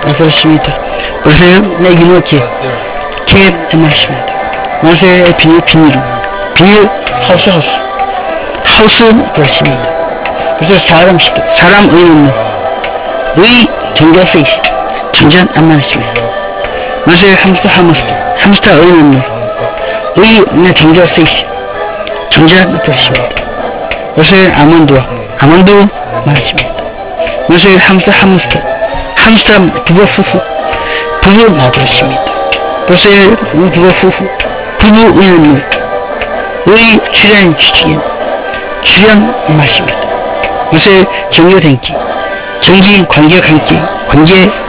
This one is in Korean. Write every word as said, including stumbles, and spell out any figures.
그렇습니다. 보세요. 내기 놓기. 캡 말씀입니다. 마세의 비닐, 비닐. 비닐, 하우스, 하우스. 하우스, 그렇습니다. 그래서 사람 시도, 사람 의는 의, 정자 페이스. 정자 안 말씀입니다. 마세의 함스터, 함스터. 함스터 의는 의, 내 정자 페이스. 정자, 그렇습니다. 마세의 아몬드, 아몬드, 말씀입니다. 마세의 함스터, 함스터. 함스터, 부부,夫妇. 부부, 맞았습니다. 보세요. 부부,夫婦. 부부, 의는 의, 출연, 출연. 출연, 말씀입니다. 요새 정교된기, 정기, 관계, 관계, 관계,